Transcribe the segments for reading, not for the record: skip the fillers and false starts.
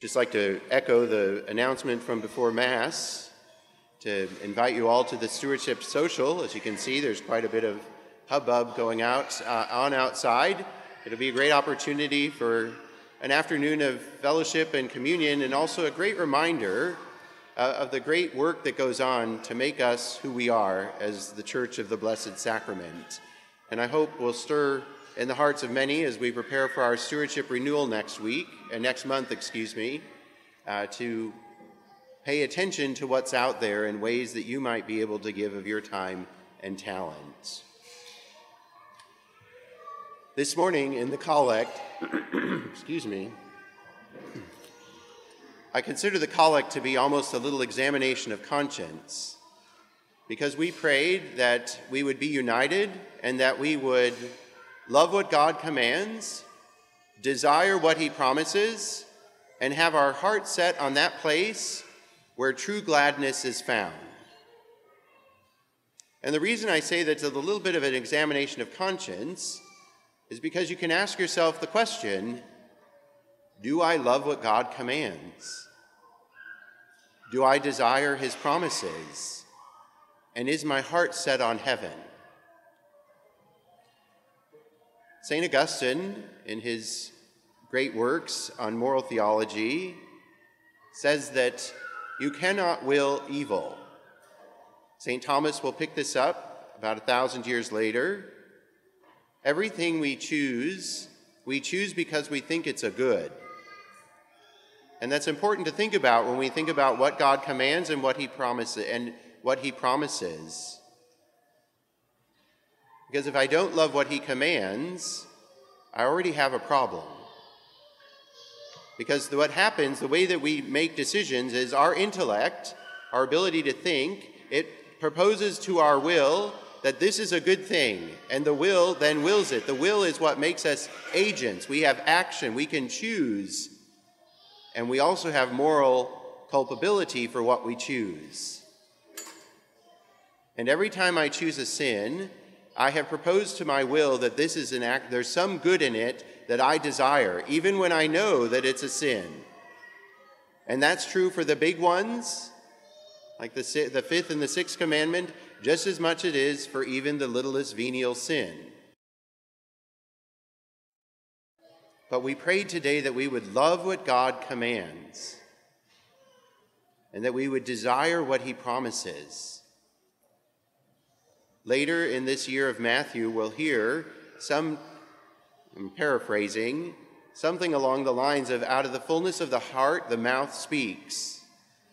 Just like to echo the announcement from before Mass to invite you all to the Stewardship Social. As you can see, there's quite a bit of hubbub going on outside. It'll be a great opportunity for an afternoon of fellowship and communion, and also a great reminder of the great work that goes on to make us who we are as the Church of the Blessed Sacrament. And I hope will stir in the hearts of many as we prepare for our stewardship renewal next month, to pay attention to what's out there in ways that you might be able to give of your time and talents. This morning in the collect, I consider the collect to be almost a little examination of conscience, because we prayed that we would be united and that we would love what God commands, desire what he promises, and have our heart set on that place where true gladness is found. And the reason I say that's a little bit of an examination of conscience is because you can ask yourself the question, do I love what God commands? Do I desire his promises? And is my heart set on heaven? St. Augustine, in his great works on moral theology, says that you cannot will evil. St. Thomas will pick this up about 1,000 years later. Everything we choose because we think it's a good. And that's important to think about when we think about what God commands and what he promises. Because if I don't love what he commands, I already have a problem. Because what happens, the way that we make decisions is our intellect, our ability to think, it proposes to our will that this is a good thing, and the will then wills it. The will is what makes us agents. We have action, we can choose, and we also have moral culpability for what we choose. And every time I choose a sin, I have proposed to my will that this is an act, there's some good in it that I desire, even when I know that it's a sin. And that's true for the big ones, like the fifth and the sixth commandment, just as much it is for even the littlest venial sin. But we prayed today that we would love what God commands, and that we would desire what he promises. Later in this year of Matthew, we'll hear I'm paraphrasing, something along the lines of, out of the fullness of the heart, the mouth speaks.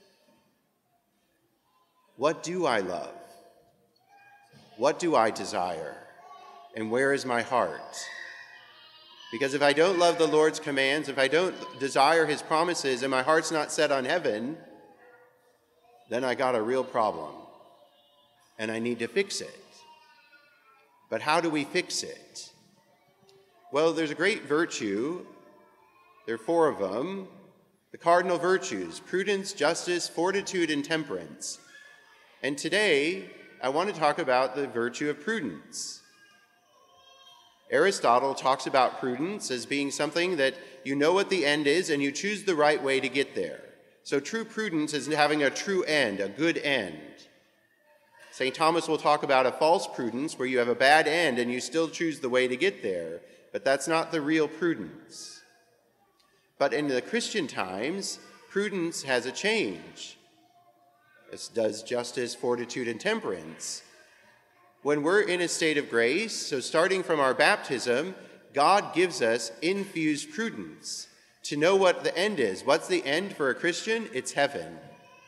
What do I love? What do I desire? And where is my heart? Because if I don't love the Lord's commands, if I don't desire his promises, and my heart's not set on heaven, then I got a real problem. And I need to fix it. But how do we fix it? Well, there's a great virtue. There are 4 of them. The cardinal virtues: prudence, justice, fortitude, and temperance. And today, I want to talk about the virtue of prudence. Aristotle talks about prudence as being something that you know what the end is and you choose the right way to get there. So true prudence is having a true end, a good end. St. Thomas will talk about a false prudence where you have a bad end and you still choose the way to get there, but that's not the real prudence. But in the Christian times, prudence has a change, as does justice, fortitude, and temperance. When we're in a state of grace, so starting from our baptism, God gives us infused prudence to know what the end is. What's the end for a Christian? It's heaven.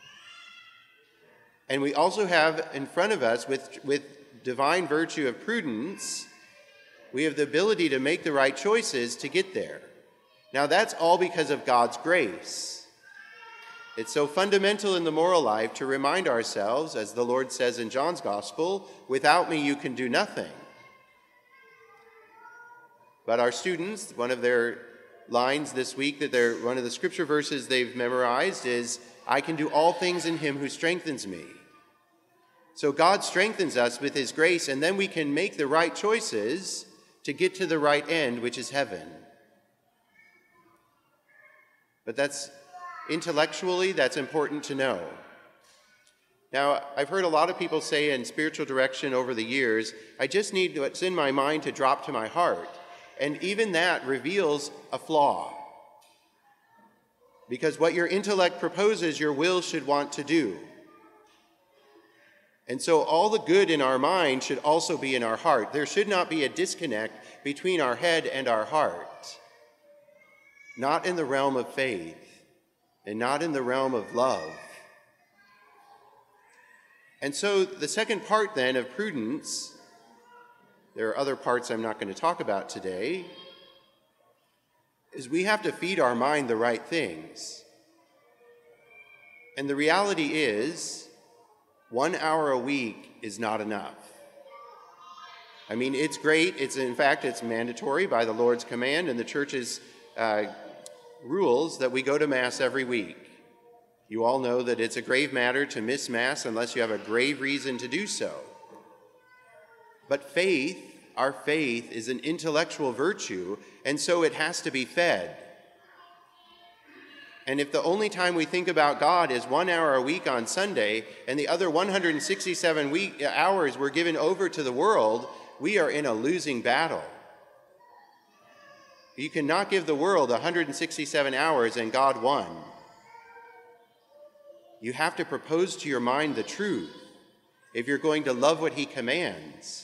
And we also have in front of us, with divine virtue of prudence, we have the ability to make the right choices to get there. Now that's all because of God's grace. It's so fundamental in the moral life to remind ourselves, as the Lord says in John's Gospel, without me you can do nothing. But our students, one of their lines this week, one of the scripture verses they've memorized is, I can do all things in him who strengthens me. So God strengthens us with his grace, and then we can make the right choices to get to the right end, which is heaven. But that's Intellectually, that's important to know. Now, I've heard a lot of people say in spiritual direction over the years, I just need what's in my mind to drop to my heart. And even that reveals a flaw. Because what your intellect proposes, your will should want to do. And so all the good in our mind should also be in our heart. There should not be a disconnect between our head and our heart. Not in the realm of faith, and not in the realm of love. And so the second part then of prudence, there are other parts I'm not going to talk about today, is we have to feed our mind the right things. And the reality is, 1 hour a week is not enough. I mean, it's great. In fact, it's mandatory by the Lord's command and the church's rules that we go to Mass every week. You all know that it's a grave matter to miss Mass unless you have a grave reason to do so. But faith, our faith, is an intellectual virtue, and so it has to be fed. And if the only time we think about God is 1 hour a week on Sunday, and the other 167 hours we're given over to the world, we are in a losing battle. You cannot give the world 167 hours and God 1. You have to propose to your mind the truth if you're going to love what he commands.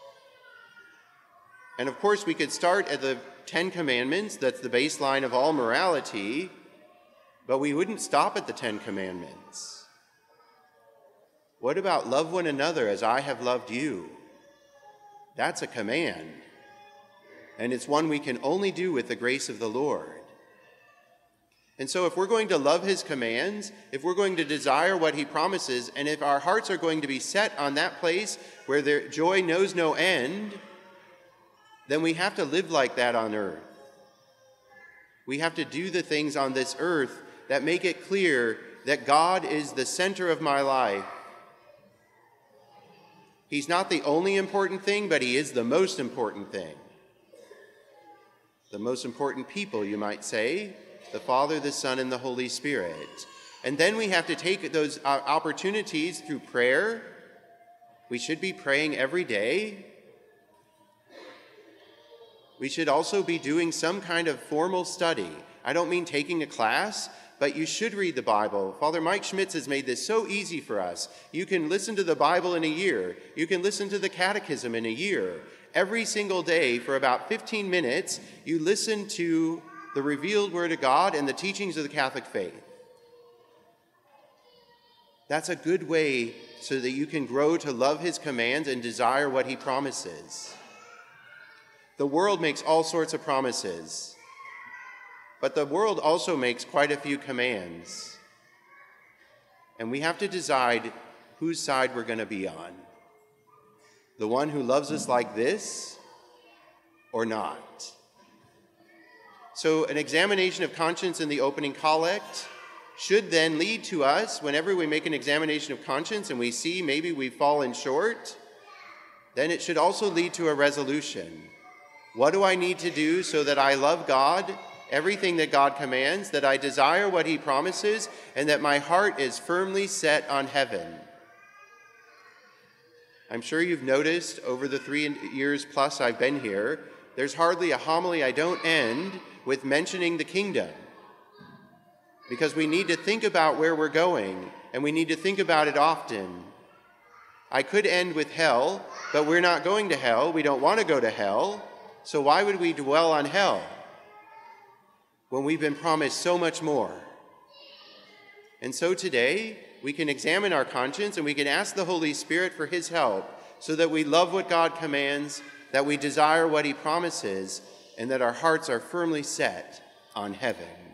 And of course, we could start at the 10 Commandments. That's the baseline of all morality. But we wouldn't stop at the 10 Commandments. What about love one another as I have loved you? That's a command. And it's one we can only do with the grace of the Lord. And so if we're going to love his commands, if we're going to desire what he promises, and if our hearts are going to be set on that place where their joy knows no end, then we have to live like that on earth. We have to do the things on this earth that make it clear that God is the center of my life. He's not the only important thing, but he is the most important thing. The most important people, you might say, the Father, the Son, and the Holy Spirit. And then we have to take those opportunities through prayer. We should be praying every day. We should also be doing some kind of formal study. I don't mean taking a class, but you should read the Bible. Father Mike Schmitz has made this so easy for us. You can listen to the Bible in a year. You can listen to the Catechism in a year. Every single day for about 15 minutes, you listen to the revealed Word of God and the teachings of the Catholic faith. That's a good way so that you can grow to love his commands and desire what he promises. The world makes all sorts of promises, but the world also makes quite a few commands. And we have to decide whose side we're going to be on. The one who loves us like this or not. So an examination of conscience in the opening collect should then lead to us, whenever we make an examination of conscience and we see maybe we've fallen short, then it should also lead to a resolution. What do I need to do so that I love God, everything that God commands, that I desire what he promises, and that my heart is firmly set on heaven? I'm sure you've noticed over the 3 years plus I've been here, there's hardly a homily I don't end with mentioning the kingdom. Because we need to think about where we're going, and we need to think about it often. I could end with hell, but we're not going to hell. We don't want to go to hell. So why would we dwell on hell when we've been promised so much more? And so today, we can examine our conscience and we can ask the Holy Spirit for his help so that we love what God commands, that we desire what he promises, and that our hearts are firmly set on heaven.